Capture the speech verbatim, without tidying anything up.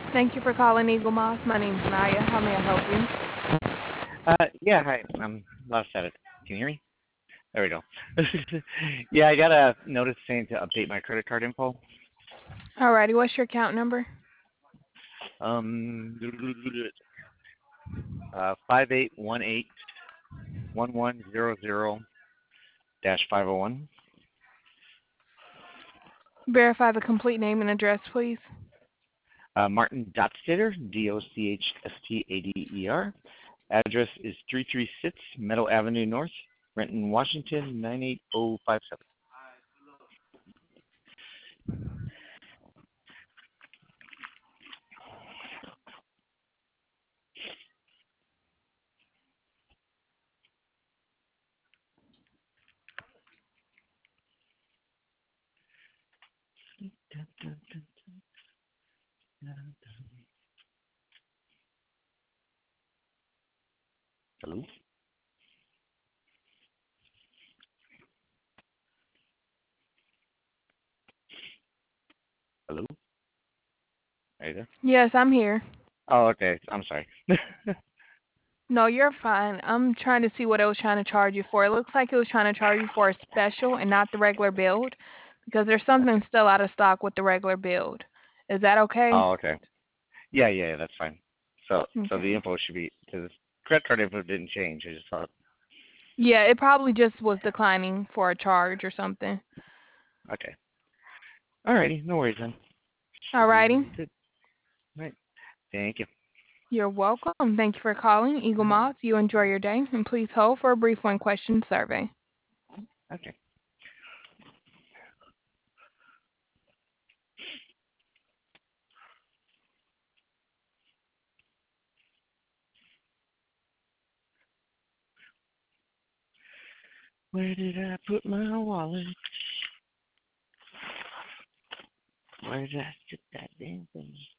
Thank you for calling Eagle Moss. My name's Naya. How may I help you? Uh, yeah, hi. I'm lost at it. Can you hear me? There we go. Yeah, I got a notice saying to update my credit card info. Alrighty, what's your account number? Um, uh, five eight one eight one one zero zero dash five zero one. Verify the complete name and address, please. Uh, Martin Dotstetter, D O C H S T A D E R. Address is three three six Meadow Avenue North, Renton, Washington nine eight zero five seven. Hello? Hello? Are you there? Yes, I'm here. Oh, okay. I'm sorry. No, you're fine. I'm trying to see what it was trying to charge you for. It looks like it was trying to charge you for a special and not the regular build because there's something still out of stock with the regular build. Is that okay? Oh, okay. Yeah, yeah, yeah, that's fine. So, so Okay. the info should be because credit card info didn't change. I just thought, Yeah, it probably just was declining for a charge or something. okay, alrighty, no worries then. Should Alrighty. be good. Right. Thank you. You're welcome. Thank you for calling Eagle Moss. You enjoy your day, and please hold for a brief one-question survey. Okay. Where did I put my wallet? Where did I put that damn thing?